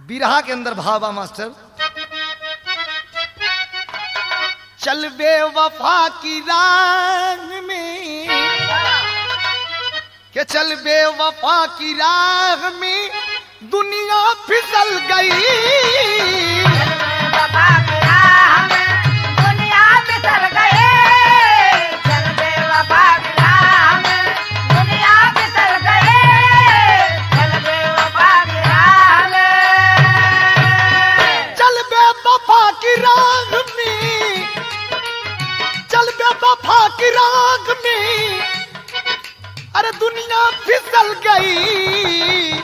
बिरहा के अंदर भावा मास्टर, चल बेवफा की राह में, के चल बेवफा की राह में दुनिया फिसल गई। वफा की राग में अरे दुनिया फिसल गई।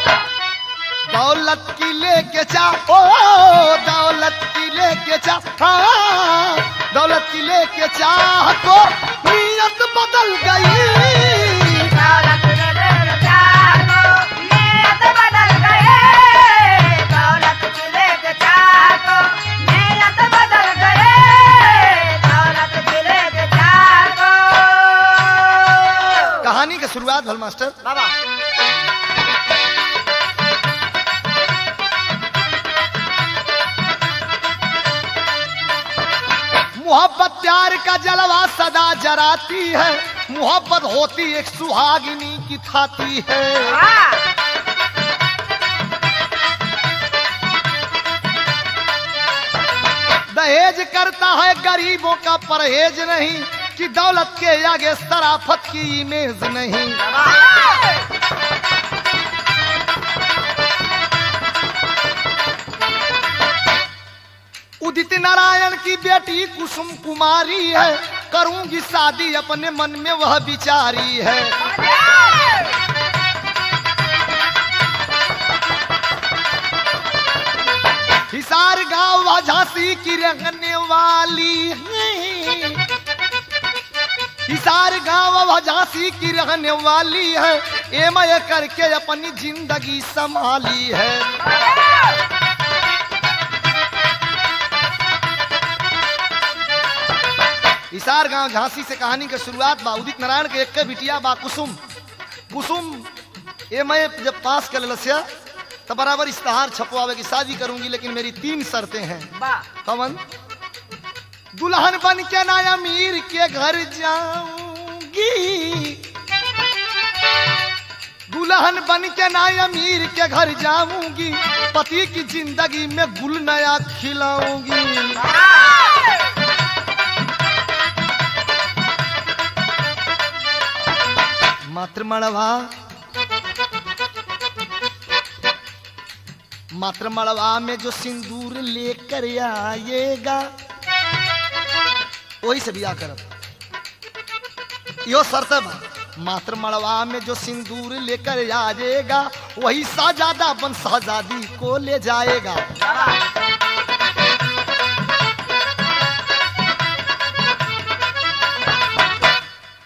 दौलत की लेके चाह, ओ दौलत की लेके चाह, हाँ दौलत की लेके चाह को नीयत बदल गई। कहानी की शुरुआत भल मास्टर बाबा। मोहब्बत प्यार का जलवा सदा जराती है, मोहब्बत होती एक सुहागिनी की थाती है। दहेज करता है गरीबों का परहेज नहीं, कि दौलत के आगे शराफत की इमेज नहीं। उदित नारायण की बेटी कुसुम कुमारी है, करूंगी शादी अपने मन में वह विचारी है। हिसार गांव झांसी की रहने वाली है, हिसार गांव झांसी की रहने वाली है, एमए करके अपनी जिंदगी संभाली है। हिसार गांव झांसी से कहानी की शुरुआत बा। उदित नारायण के एक बिटिया बा कुसुम। कुसुम एमए जब पास कर लस्या तब बराबर इश्तहार छपवावे की शादी करूंगी, लेकिन मेरी 3 शर्तें हैं। कवन? दुल्हन बन के ना अमीर के घर जाऊंगी, दुल्हन बन के ना अमीर के घर जाऊंगी, पति की जिंदगी में गुल नया खिलाऊंगी। मात्र मड़वा में जो सिंदूर लेकर आएगा वही से बिया करब। यो शर्त है मात्र मड़वा में जो सिंदूर लेकर आएगा वही साजादा बन शहजादी को ले जाएगा।